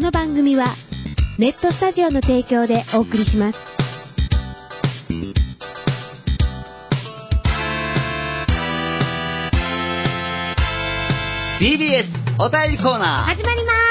の番組はネットスタジオの提供でお送りします。 TBS お便りコーナー始まります。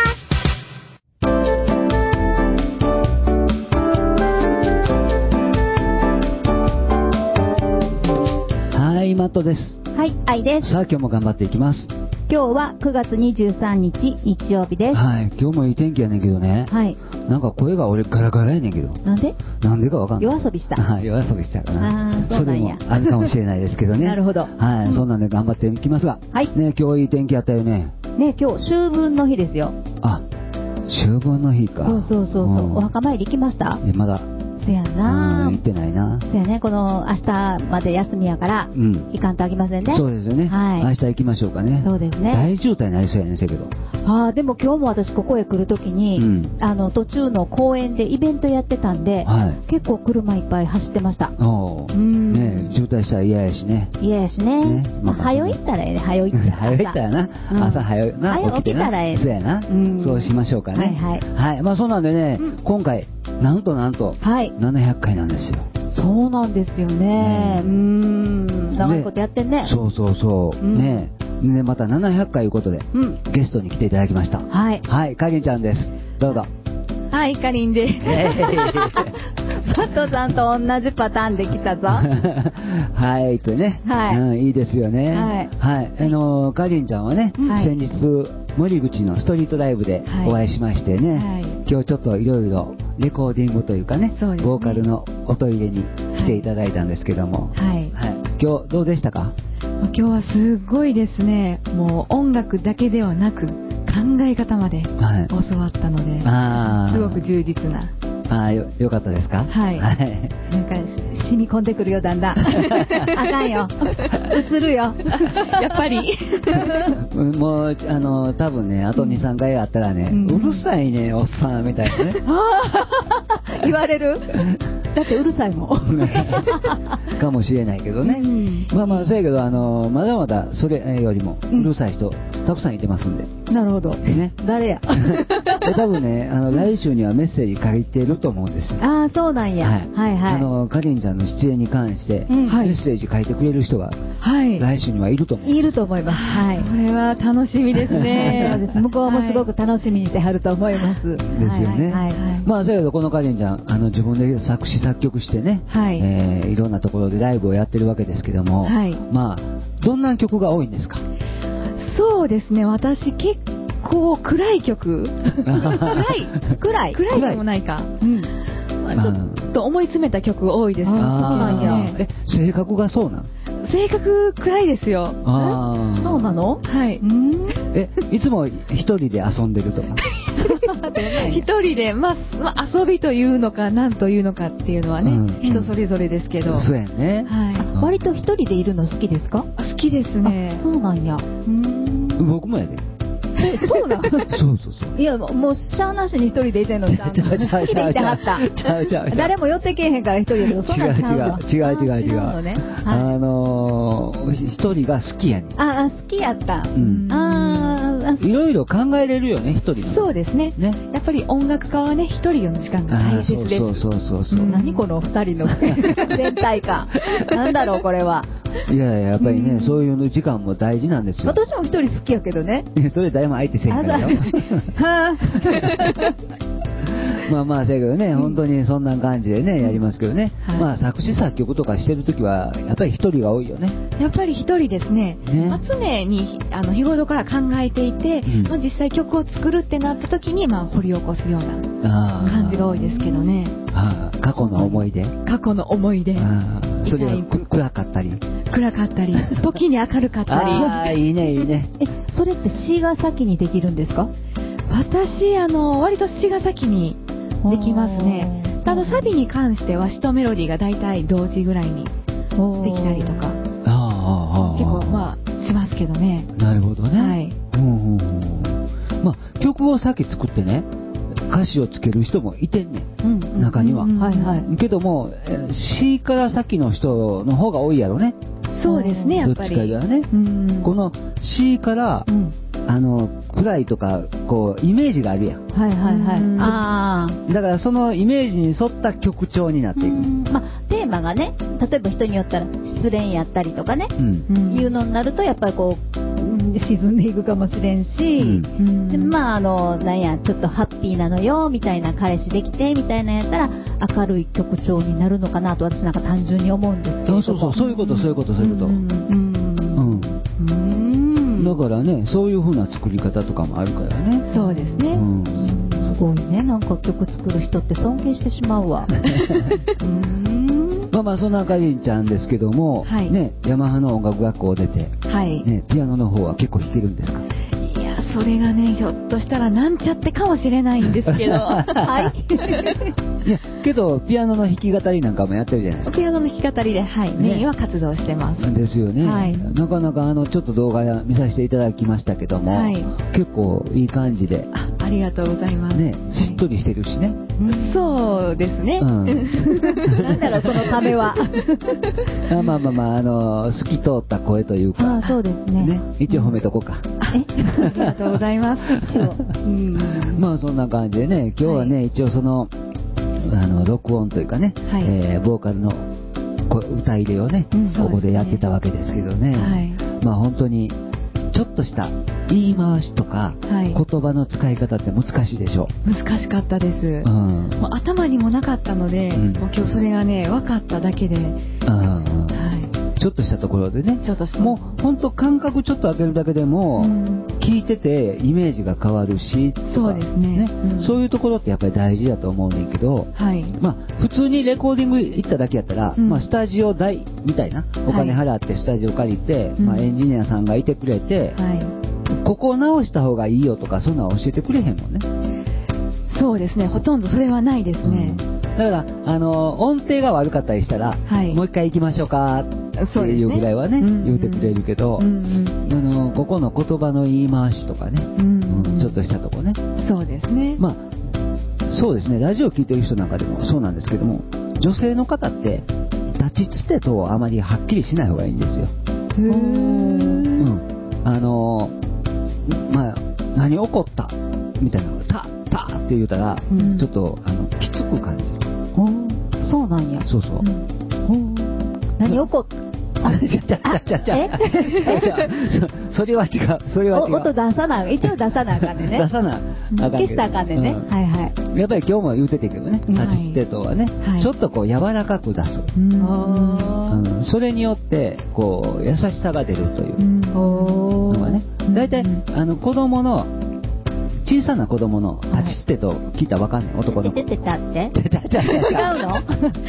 はい、マットです。 はい、愛です。 さあ、今日も頑張っていきます。 今日は9月23日日曜日です。 はい、今日もいい天気やねんけどね。 はい。 なんか声が俺ガラガラやねんけど。 なんでかわかんない。 夜遊びした。 はい、夜遊びしたかな。 ああ、そうなんや。 それもあるかもしれないですけどね。 なるほど。 はい、そんなんで頑張っていきますが。 はい。 ね、今日いい天気やったよね。 ね、今日秋分の日ですよ。 あ、秋分の日か。 そう。お墓参り行きました？ まだ。 せやな。 行ってないな。 せやね、この明日まで休みやから、行かんとあきませんね。 そうですよね。はい。明日行きましょうかね。 そうですね。 大渋滞になりそうやねんけど。 ああ、でも今日も私ここへ来るときに、途中の公園でイベントやってたんで、結構車いっぱい走ってました。 ね、渋滞したら嫌やしね。 嫌やしね。早いったらええね、早いったらな。朝早いな、起きたらええ。そうやな。そうしましょうかね。はい。まあそうなんでね、今回、なんと、700回なんですよ。 そうなんですよね。長いことやってんね。 そう。ね。で、また700回いうことで、ゲストに来ていただきました。はい。はい、かりんちゃんです。どうぞ。 はい、かりんです。 パットさんと同じパターンで来たぞ。 はい、とね。はい。いいですよね。はい。かりんちゃんはね、先日、森口のストリートライブでお会いしましてね、今日ちょっといろいろレコーディングというかね、ボーカルのおトイレに来ていただいたんですけども、今日どうでしたか？ 今日はすごいですね。もう音楽だけではなく考え方まで教わったので、すごく充実な。 よかったですか？ はい。なんか染み込んでくるよ、だんだん。あかんよ。映るよ。 やっぱり。 もう多分ね、あと2、3回あったらね、うるさいね、おっさんみたいなね。 言われる？だってうるさいもん。 かもしれないけどね。まあそうやけどまだまだそれよりもうるさい人たくさんいてますんで。 なるほど。ね。誰や？ 多分ね、来週にはメッセージ書いてると思うんですよ。 ああ、そうなんや。はい。 かりんちゃんの出演に関してメッセージ書いてくれる人が来週にはいると思う。 いると思います。はい。 これは楽しみですね。 そうです。向こうもすごく楽しみにしてはると思います。ですよね。まあそうやけどこのかりんちゃん自分で作詞作曲してね、いろんなところでライブをやってるわけですけども、まあどんな曲が多いんですか？ そうですね。私結構暗い曲。暗いでもないか。ちょっと思い詰めた曲多いです。そうなんや。性格がそうなん？ 性格暗いですよ。 そうなの？ はい。 いつも一人で遊んでるとか？ 一人で、遊びというのか何というのかっていうのはね、人それぞれですけど。 そうやね。 割と一人でいるの好きですか？ 好きですね。 そうなんや。 僕もやで。 そうなの？ そう。 いや、もうしゃあなしに一人でいてんのに。好きでいてはった。誰も寄ってけえへんから一人で。 違う。一人が好きやねん。 好きやった。 いろいろ考えれるよね、一人の。 そうですね。やっぱり音楽家はね、一人の時間が大切です。 そう。 何この二人の全体感。なんだろう、これは。 いや、やっぱりね、そういう時間も大事なんですよ。 私も一人好きやけどね。 それ誰も相手せんからよ。まあせやけどね、本当にそんな感じでね、やりますけどね。まあ作詞作曲とかしてるときは、やっぱり一人が多いよね。 やっぱり一人ですね。常に日頃から考えていて、実際曲を作るってなったときに、掘り起こすような感じが多いですけどね。 過去の思い出。 それは暗かったり、 時に明るかったり。 いいね。 それって詩が先にできるんですか？ 私、割と詩が先にできますね。ただサビに関しては詩とメロディーが大体同時ぐらいにできたりとか結構しますけどね。 なるほどね。曲を先作ってね、歌詞をつける人もいてんねん、中には。けども詩から先の人の方が多いやろね。 そうですね、やっぱり。 どっちかだよね。この詩から暗いとかこうイメージがあるやん。 はいはいはい。 だからそのイメージに沿った曲調になっていく。 テーマがね、例えば人によったら失恋やったりとかね、いうのになるとやっぱりこう沈んでいくかもしれんし、なんやちょっとハッピーなのよみたいな、彼氏できてみたいなやったら明るい曲調になるのかなと私なんか単純に思うんですけど。 そういうこと。だからね、そういう風な作り方とかもあるからね。 そうですね。 すごいね、なんか曲作る人って尊敬してしまうわ。 そんなかりんちゃんですけども、ね、ヤマハの音楽学校を出て、ね、ピアノの方は結構弾けるんですか？ いや、それがね、ひょっとしたらなんちゃってかもしれないんですけど。 いやけどピアノの弾き語りなんかもやってるじゃないですか。 ピアノの弾き語りで、メインは活動してます。 ですよね。なかなかちょっと動画見させていただきましたけども、結構いい感じで。 ありがとうございます。 ね、しっとりしてるしね。 そうですね。 なんだろうそのためは。 透き通った声というか。 そうですね。 一応褒めとこうか。 ありがとうございます。 そんな感じでね、今日はね、一応その録音というかね、ボーカルの歌入れをね、ここでやってたわけですけどね、本当にちょっとした言い回しとか、言葉の使い方って難しいでしょ。 難しかったです。もう頭にもなかったので、もう今日それがね分かっただけで、 ちょっとしたところでね、もう本当感覚ちょっと当てるだけでも、聞いててイメージが変わるし、 そうですね。 そういうところってやっぱり大事だと思うねんけど、普通にレコーディング行っただけやったら、スタジオ代みたいなお金払ってスタジオ借りて、エンジニアさんがいてくれて、ここを直した方がいいよとかそんなの教えてくれへんもんね。 そうですね、ほとんどそれはないですね。 だから音程が悪かったりしたら、もう一回行きましょうかっていうぐらいはね、言うてくれるけど、ここの言葉の言い回しとかね、ちょっとしたとこね。 そうですね。 そうですね、ラジオ聞いてる人なんかでもそうなんですけども、女性の方って立ちつてとあまりはっきりしない方がいいんですよ。何起こったみたいなのがタって言うたら、ちょっときつく感じる。 そうなんや。 そう。 何起こった？ それは違う。 音出さな、一応出さなあかんねんね。 出さなあかん。 消したらあかんねんね。 やっぱり今日も言うてたけどね、立ちつてとはね、ちょっとこう柔らかく出す。それによってこう優しさが出るというのがね。だいたい小さな子供の立ちつてと聞いたらわかんない。男の子。 てってたって？ 違うの？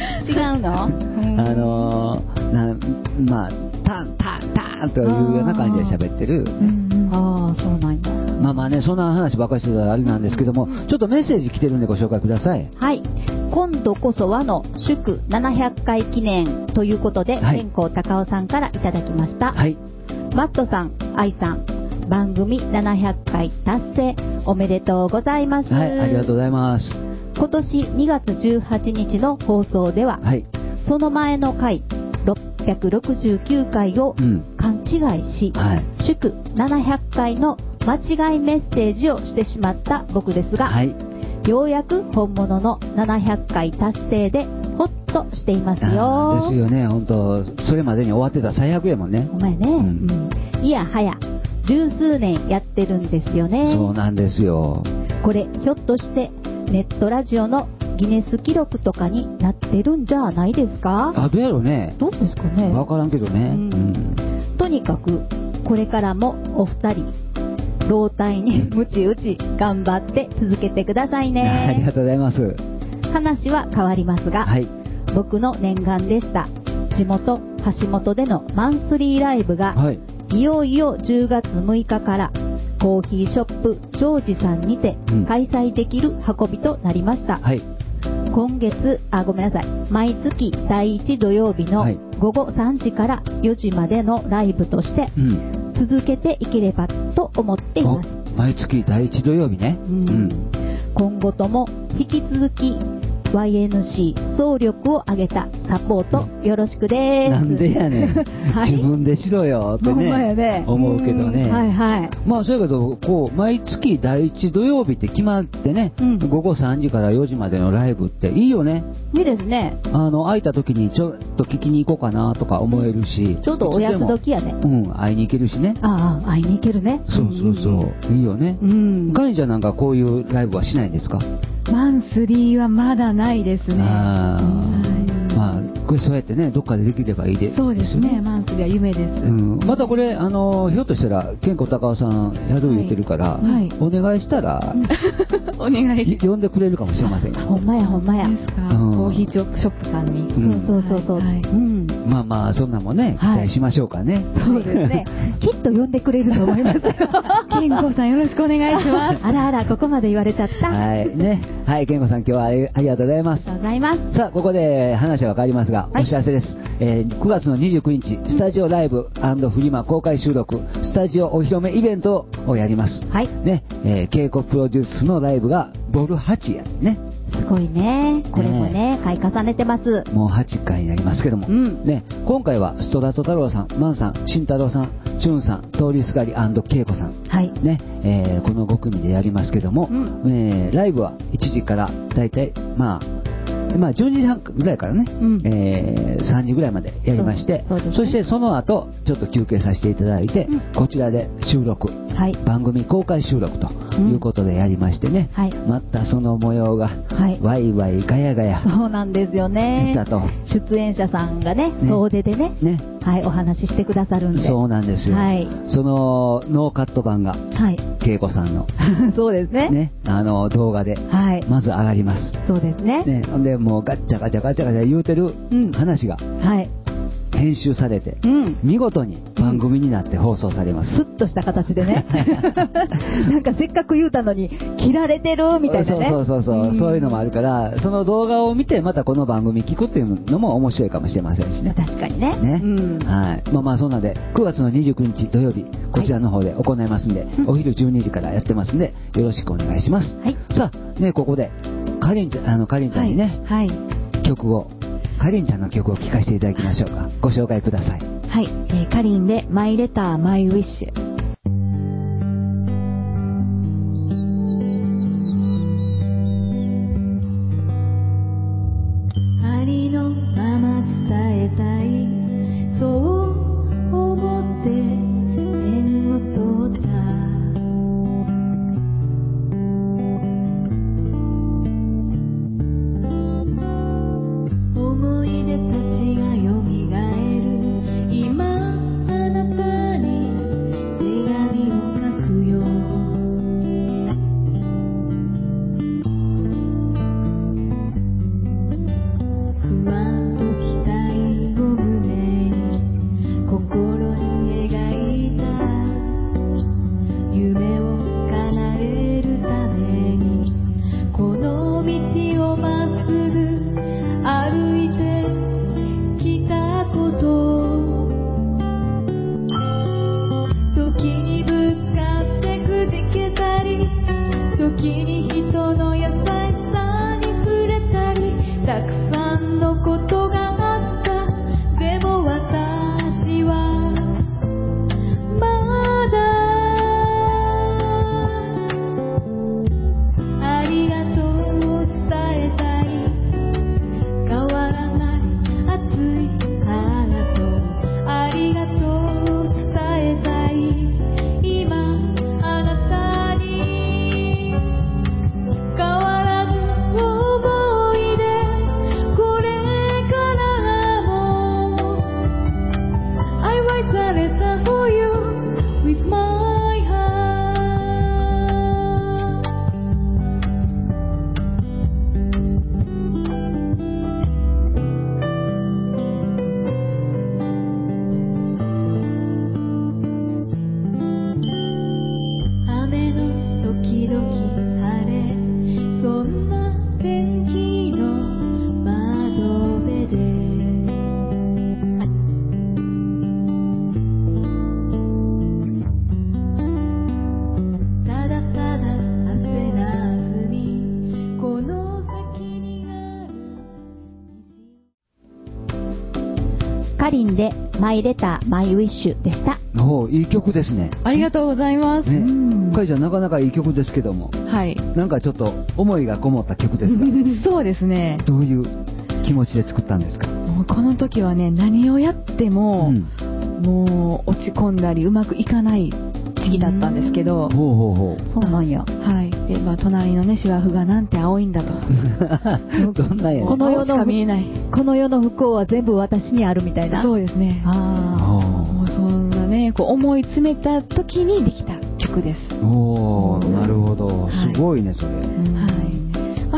タンというような感じで喋ってる。 そうなんだ。 ね、そんな話ばっかりしてたらあれなんですけども、ちょっとメッセージ来てるんでご紹介ください。 今度こそはの祝700回記念ということで、天功高尾さんからいただきました。マットさん、愛さん、番組700回達成おめでとうございます。 ありがとうございます。 今年2月18日の放送では、その前の回669回を勘違いし、祝700回の間違いメッセージをしてしまった僕ですが、ようやく本物の700回達成でホッとしていますよ。 ですよね。本当それまでに終わってたら最悪やもんね。 お前ね、いやはや十数年やってるんですよね。 そうなんですよ。 これひょっとしてネットラジオのギネス記録とかになってるんじゃないですか？ どうやろうね。 どうですかね。 分からんけどね。 とにかくこれからもお二人老体にムチ打ち頑張って続けてくださいね。 ありがとうございます。 話は変わりますが、僕の念願でした地元橋本でのマンスリーライブが、いよいよ10月6日からコーヒーショップジョージさんにて開催できる運びとなりました。毎月第1土曜日の午後3時から4時までのライブとして続けていければと思っています。 毎月第1土曜日ね。 今後とも引き続き YNC 総力を挙げたサポートよろしくです。 なんでやねん、はい、自分でしろよってね思うけどね、 はいはい、 まあそうやけどこう毎月第1土曜日って決まってね、午後3時から4時までのライブっていいよね。 いいですね。 空いた時にちょっと聞きに行こうかなとか思えるし、 ちょうどおやつ時やね。 会いに行けるしね。 会いに行けるね。 そうそうそう、いいよね。かりんちゃんなんかこういうライブはしないんですか？ マンスリーはまだないですね。 まあこれそうやってねどっかでできればいいです。 そうですね、マンスリーは夢です。 またこれひょっとしたら健康高尾さんやる言ってるから、お願いしたらお願い呼んでくれるかもしれません。 ほんまやほんまや。 ですか。コーヒーショップさんに。 そうそうそう。 まあまあそんなもね期待しましょうかね。 そうですね。きっと呼んでくれると思いますよ。 健康さんよろしくお願いします。 あらあらここまで言われちゃった。 はいね。はい、健吾さん今日はありがとうございます。 ありがとうございます。 さあここで話は変わりますが、お知らせです。9月の29日スタジオライブ&フリマ公開収録スタジオお披露目イベントをやります。はい。ね、稽古プロデュースのライブがボル8やね。 すごいね。これもね、回重ねてます。 もう8回になりますけども、ね、今回はストラト太郎さん、マンさん、慎太郎さん、チュンさん、通りすがり恵子さん、はいねこの5組でやりますけども、ライブは1時からだいたいまあ12時半ぐらいからね、3時ぐらいまでやりまして、そしてその後ちょっと休憩させていただいて、こちらで収録、番組公開収録ということでやりましてね、またその模様がワイワイガヤガヤ、 そうなんですよね。出演者さんがね総出でねお話ししてくださるんで。 そうなんですよ。そのノーカット版が恵子さんのそうですね動画でまず上がります。 そうですね。 でもうガッチャガチャガチャガチャ言うてる話が編集されて見事に番組になって放送されます。 スッとした形でね。なんかせっかく言うたのに切られてるみたいなね。 そういうのもあるから、その動画を見てまたこの番組聞くっていうのも面白いかもしれませんしね。 確かにね。 はい。まあそんなで9月の29日土曜日こちらの方で行いますんで、お昼12時からやってますんでよろしくお願いします。さあね、ここでかりんちゃんにね、曲をかりんちゃんの曲を聴かせていただきましょうか。ご紹介ください。 はい、かりんでマイレターマイウィッシュ。 ありのまま伝えたい、そう思ってペンを取った。思い出たちがよみがえる、今あなたに手紙を書くよ。不安と期待を胸に心に描いた夢を叶えるために、この道をまっすぐ歩いてきたこと、時にぶつかってくじけたり、時に人の優しさに触れたり、たくさんのことがあった。でも私はまだありがとうを伝えたい。変わらない熱いハート、ありがとうを伝えたい。今あなたに変わらぬ想い出、これからかりんでマイレターマイウィッシュでした。 おいい曲ですね。 ありがとうございます。 かりちゃんなかなかいい曲ですけども、 はい。 なんかちょっと思いがこもった曲ですか？ そうですね。 どういう気持ちで作ったんですか？ もうこの時はね、何をやっても、もう落ち込んだりうまくいかない時期だったんですけど、 そうなんや。 はい。で、隣のね、芝生がなんて青いんだと。 どんなやね。 この世の見えない。 この世の不幸は全部私にあるみたいな。 そうですね。もうそんなね、こう思い詰めた時にできた曲です。 おー、なるほど。すごいね、それ。 はい。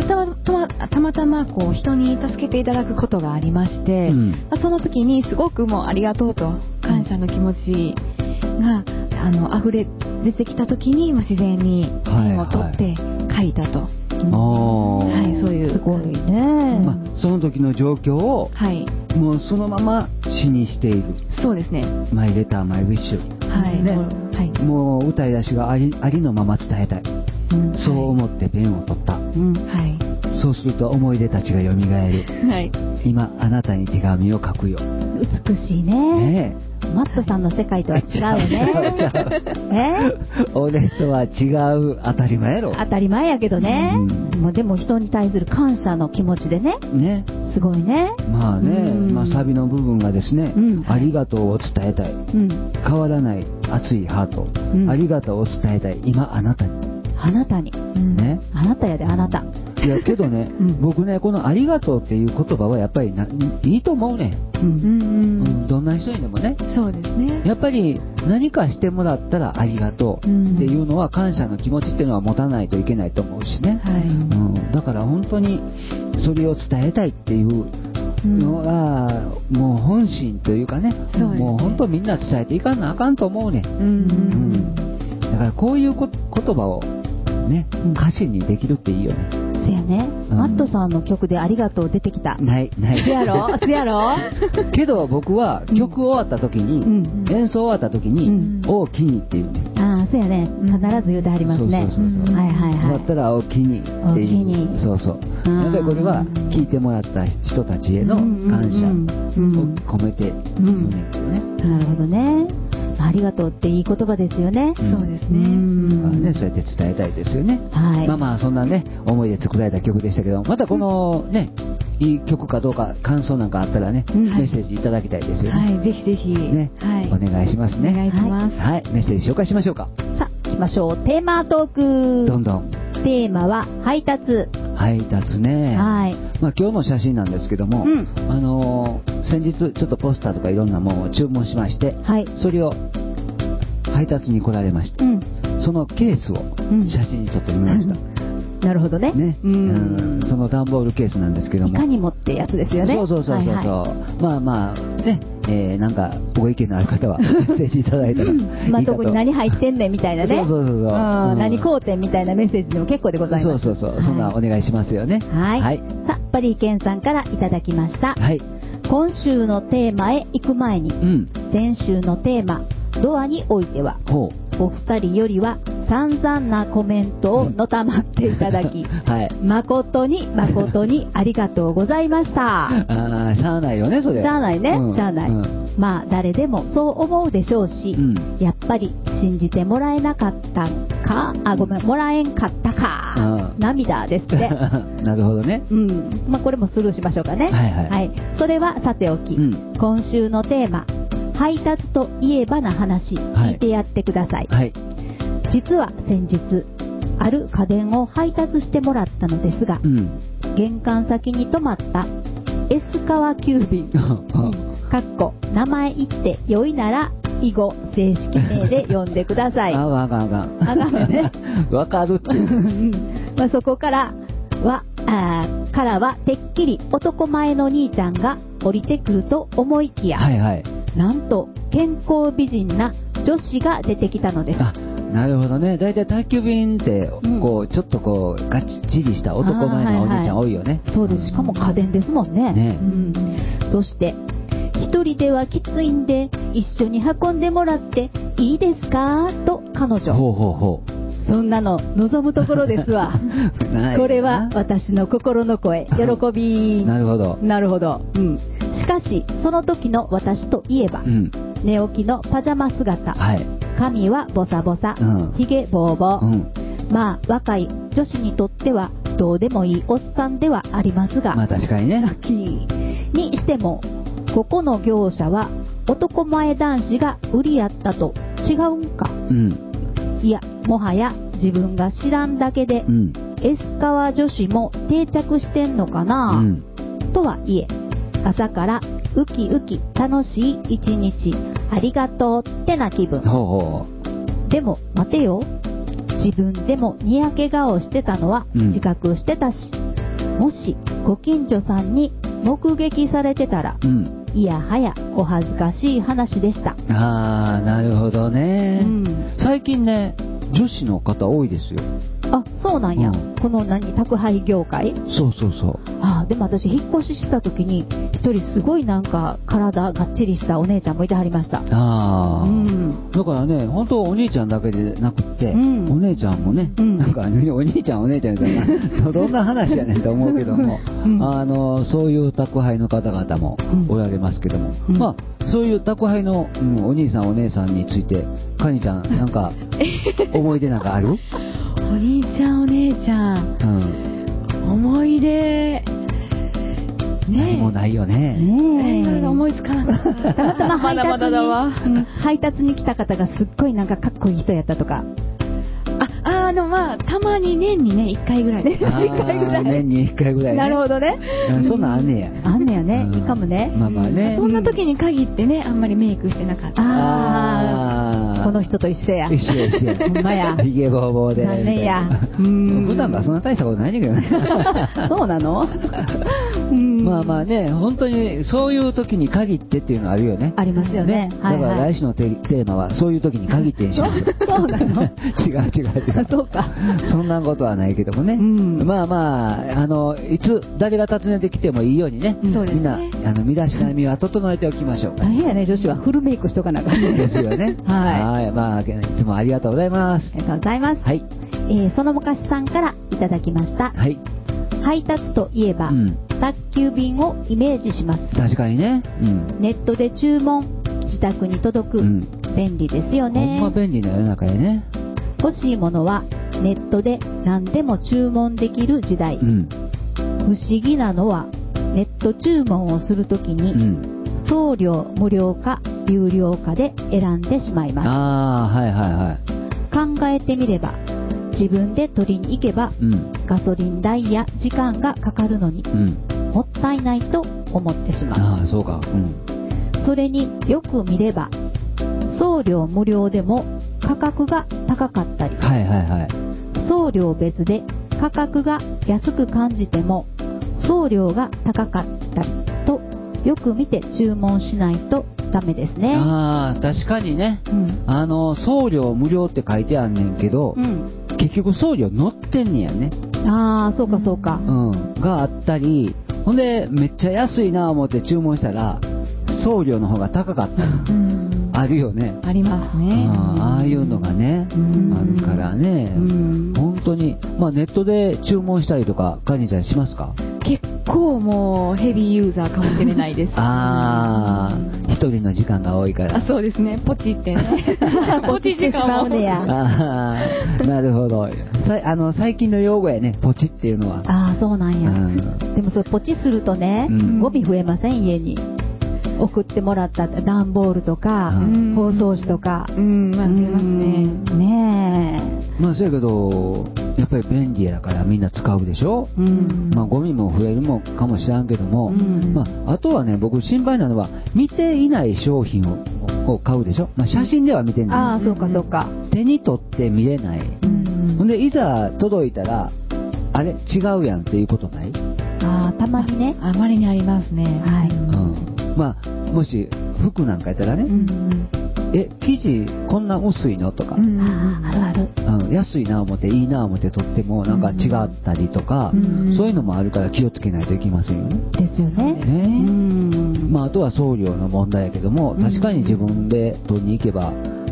たまたまこう人に助けていただくことがありまして、その時にすごくもうありがとうと感謝の気持ちが溢れ出てきた時に自然にペンを取って書いたと。はい、そういう。 すごいね。 その時の状況を、もうそのまま詩にしている。 そうですね。 マイレターマイウィッシュ。 はいね。 もう歌い出しがありのまま伝えたい。そう思ってペンを取った。そうすると思い出たちが蘇る。今あなたに手紙を書くよ。 美しいね。マットさんの世界とは違うね。 俺とは違う。当たり前やろ。 当たり前やけどね。でも人に対する感謝の気持ちでね。すごいね。 まあね、サビの部分がですね、ありがとうを伝えたい。変わらない熱いハート。ありがとうを伝えたい。今あなたに。 あなたに。ね。あなたやで、あなた。 いやけどね、僕ね、このありがとうっていう言葉はやっぱりいいと思うね。どんな人にでもね。 そうですね。 やっぱり何かしてもらったらありがとうっていうのは感謝の気持ちっていうのは持たないといけないと思うしね。だから本当にそれを伝えたいっていうのがもう本心というかね、もう本当みんな伝えていかなあかんと思うね。だからこういう言葉をね、歌詞にできるっていいよね。 せやね。マットさんの曲でありがとう出てきた。 ない。 せやろけど僕は曲終わった時に、演奏終わった時に、おおきにっていうね。 そうやね。必ず言うてはりますね。終わったらおおきにっていう。そう。やっぱりこれは聴いてもらった人たちへの感謝を込めて言うねんけどね。 なるほどね。ありがとうっていい言葉ですよね。 そうですね。 そうやって伝えたいですよね。そんなね、思いで作られた曲でしたけど、またこのね、いい曲かどうか感想なんかあったらね、メッセージいただきたいですよね。 ぜひぜひ。 ね、お願いしますね。 お願いします。 はい、メッセージ紹介しましょうか。 さあ、行きましょう。テーマトーク。 どんどん。 テーマは配達。 配達ね。今日の写真なんですけども、先日ちょっとポスターとかいろんなものを注文しまして、それを配達に来られました。そのケースを写真に撮ってみました。 なるほどね。 その段ボールケースなんですけども。 いかにもってやつですよね。 そう。ね、なんかご意見のある方はメッセージいただいたらいいかと。 特に何入ってんねんみたいなね。何工程みたいなメッセージでも結構でございます。 そんなお願いしますよね。 さあ、パリーケンさんからいただきました。今週のテーマへ行く前に、先週のテーマ、ドアにおいては、お二人よりは散々なコメントをのたまっていただき、誠にありがとうございました。 しゃあないよね、それ。 しゃあないね、しゃあない。誰でもそう思うでしょうし、やっぱり信じてもらえなかったか、もらえんかったか、涙ですって。 なるほどね。 これもスルーしましょうかね。それはさておき、今週のテーマ、配達といえばな話、聞いてやってください。実は先日ある家電を配達してもらったのですが、玄関先に止まった S 川急便名前言ってよいなら以後正式名で呼んでください。 あかんね。わかるっちゅう。 そこからはてっきり男前の兄ちゃんが降りてくると思いきや、なんと健康美人な女子が出てきたのです。 なるほどね。だいたい宅急便ってこうちょっとこうガチリした男前のお兄ちゃん多いよね。 そうです。しかも家電ですもんね。そして一人ではきついんで一緒に運んでもらっていいですかと彼女。そんなの望むところですわ。これは私の心の声、喜び。 なるほど。 ししかしその時の私といえば、寝起きのパジャマ姿、髪はボサボサ、ひげボーボー、まあ若い女子にとってはどうでもいいおっさんではありますが、 まあ確かにね。 にしてもここの業者は男前男子が売りやったと違うんか、いやもはや自分が知らんだけで、エスカワ女子も定着してんのかな、とはいえ朝からウキウキ楽しい一日ありがとうってな気分。でも待てよ、自分でもにやけ顔してたのは自覚してたし、もしご近所さんに目撃されてたら、いやはやお恥ずかしい話でした。 ああ、なるほどね、最近ね女子の方多いですよ。 あ、そうなんや、この宅配業界。 そうそうそう。 あ、でも私引っ越しした時に一人すごいなんか体がっちりしたお姉ちゃんもいてはりました。 ああ、だからね、本当お兄ちゃんだけでなくって、お姉ちゃんもね、なんかお兄ちゃんお姉ちゃんみたいなどんな話やねんと思うけども、そういう宅配の方々もおられますけども、まあそういう宅配の、お兄さんお姉さんについてカニちゃんなんか思い出なんかある？ お兄ちゃんお姉ちゃん、思い出何もないよね。 今思いつかなかった。 たまたままだまだだわ。 配達に来た方がすっごいなんかかっこいい人やったとか。 でもまあたまに年にね1回ぐらい。 年に1回ぐらいね。 なるほどね。 そんなんあんねや。 あんねやね。いいかもね。 まあまあね。 そんな時に限ってね、あんまりメイクしてなかった。 この人と一緒や。 一緒や。 ほんまや。 ひげぼうぼうで。 残念や。 普段はそんな大したことないんだけどね。 そうなの？ まあまあね、本当にそういう時に限ってっていうのはあるよね。 ありますよね。 だから来週のテーマはそういう時に限ってにします。 そうなの？ 違う。 そうか。 そんなことはないけどもね。まあまあ、いつ誰が訪ねてきてもいいようにね、みんな身だしなみは整えておきましょう。 大変やね、女子はフルメイクしとかなかったですよね。はい。まあいつもありがとうございます。 ありがとうございます。はい。その昔さんからいただきました。はい。配達といえば、宅急便をイメージします。 確かにね。 ネットで注文、自宅に届く、便利ですよね。 ほんま便利な世の中やね。 欲しいものはネットで何でも注文できる時代、不思議なのはネット注文をするときに、送料無料か有料かで選んでしまいます。考えてみれば自分で取りに行けば、ガソリン代や時間がかかるのに、もったいないと思ってしまう。 そうか。 それによく見れば送料無料でも価格が高かったり、送料別で価格が安く感じても送料が高かったりと、よく見て注文しないとダメですね。 確かにね、送料無料って書いてあんねんけど、結局送料乗ってんねやね。 そうかそうか。 があったり、ほんでめっちゃ安いな思って注文したら送料の方が高かったり、あるよね。 ありますね。 ああいうのがね、あるからね、本当に、まあネットで注文したりとか、カニちゃんしますか？ 結構もうヘビーユーザーかもしれないです。 一人の時間が多いから。 そうですね。ポチってね。 ポチってしまうねや。 なるほど。最近の用語やね、ポチっていうのは。 そうなんや。でもそれポチするとね、ゴミ増えません？家に送ってもらった段ボールとか包装紙とか。 増えますね。 ねえ。まあそうやけどやっぱり便利やからみんな使うでしょ。まあゴミも増えるもかもしらんけども、あとはね、僕心配なのは見ていない商品を買うでしょ。写真では見てんの。 そうかそうか。 手に取って見れない。ほんでいざ届いたらあれ違うやんっていうことない？ たまにね。 あまりにありますね。 まあもし服なんかやったらね、生地こんな薄いのとか、 あるある。 安いな思っていいな思って取ってもなんか違ったりとか、そういうのもあるから気をつけないといけませんよね。 ですよね。 あとは送料の問題やけども、確かに自分で取りに行けば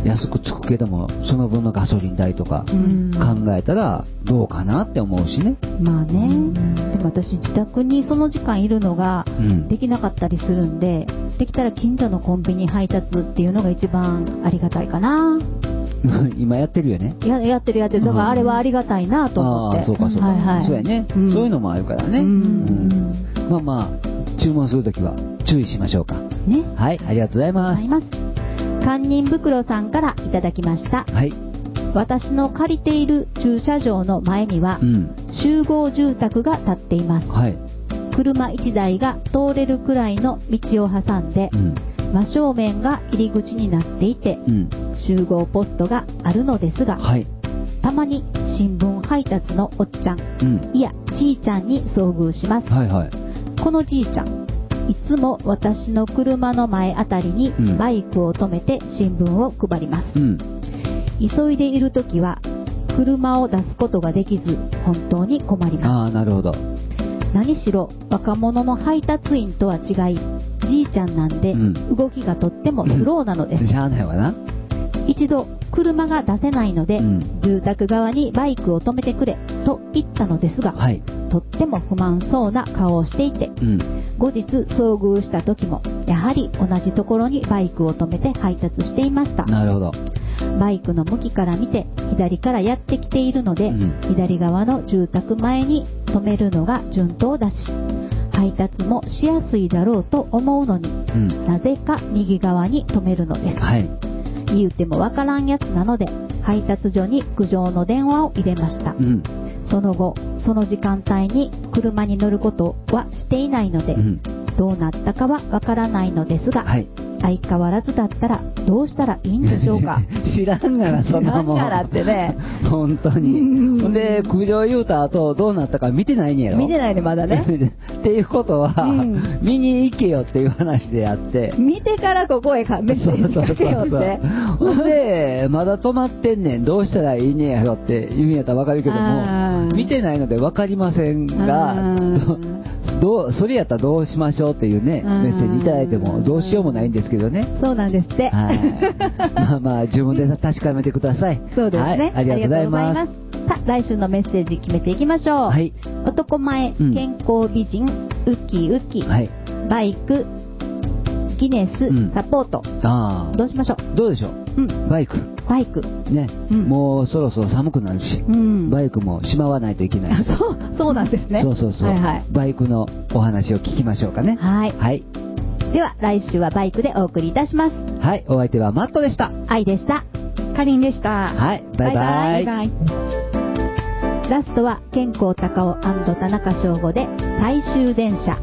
安くつくけどもその分のガソリン代とか考えたらどうかなって思うしね。 まあね、でも私自宅にその時間いるのができなかったりするんで、できたら近所のコンビニ配達っていうのが一番ありがたいかな。 今やってるよね。 やってるだからあれはありがたいなと思って。 そうかそうか、はいはい、そうやね、そういうのもあるからね。まあまあ注文するときは注意しましょうかね。はい、ありがとうございます。 堪忍袋さんからいただきました。 はい。 私の借りている駐車場の前には、集合住宅が建っています。はい。車1台が通れるくらいの道を挟んで、真正面が入り口になっていて、集合ポストがあるのですが、はい、たまに新聞配達のおっちゃん、いやじいちゃんに遭遇します。はいはい、このじいちゃん、いつも私の車の前あたりにバイクを止めて新聞を配ります。急いでいるときは車を出すことができず本当に困ります。 なるほど。 何しろ若者の配達員とは違い、じいちゃんなんで、動きがとってもスローなのです。 しゃあないわな。 一度車が出せないので、住宅側にバイクを止めてくれと言ったのですが、はい、とっても不満そうな顔をしていて、後日遭遇した時もやはり同じところにバイクを止めて配達していました。 なるほど。 バイクの向きから見て左からやってきているので、左側の住宅前に止めるのが順当だし配達もしやすいだろうと思うのに、なぜか右側に止めるのです。はい、言うてもわからんやつなので配達所に苦情の電話を入れました。その後その時間帯に車に乗ることはしていないので、どうなったかはわからないのですが、はい、相変わらずだったらどうしたらいいんでしょうか。 知らんがな、そんなもん。 知らんがなってね。 本当に。ほんで、苦情言うた後、どうなったか見てないんやろ。 見てないね、まだね。 っていうことは、見に行けよっていう話であって。 見てからここへメッセージかけよって。 ほんで、まだ止まってんねん、どうしたらいいねやろって言うんやったらわかるけども、見てないのでわかりませんが、それやったらどうしましょうっていうね、メッセージいただいてもどうしようもないんですけどね。 そうなんですって。 はい。まあまあ自分で確かめてください。 そうですね。 はい、ありがとうございます。 さあ、来週のメッセージ決めていきましょう。はい。男前、健康美人、ウキウキ、はい、バイク、ギネス、サポート。どうしましょう。 どうでしょう。バイク。ね、もうそろそろ寒くなるし、バイクもしまわないといけないし。 そうなんですね。 そう。はいはい、バイクのお話を聞きましょうかね。はい。はい。 では来週はバイクでお送りいたします。 はい、お相手はマットでした。 愛でした。 かりんでした。 はい、バイバイ。 ラストは健康高尾&田中翔吾で最終電車。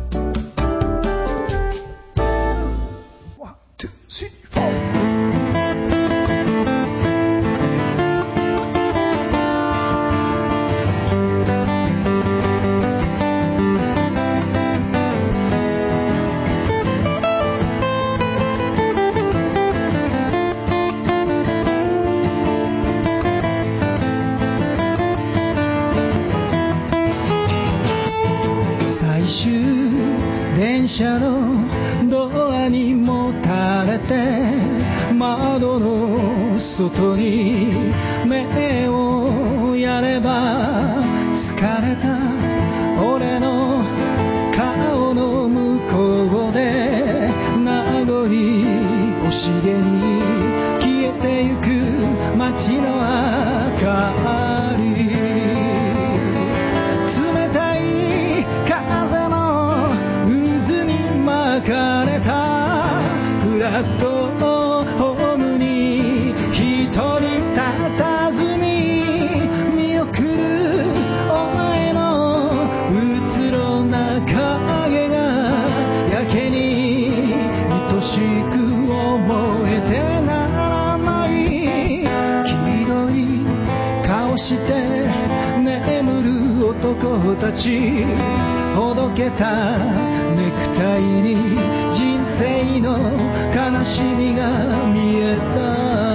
電車のドアにもたれて窓の外に目をやれば疲れた俺の顔の向こうで名残惜しげに消えてゆく街の明かり、冷たい風の渦に巻かれたフラットホームに一人佇み見送るお前のうつろな影がやけに愛しく思えてならない黄色い顔して眠る男たちほどけたネクタイに人生の悲しみが見えた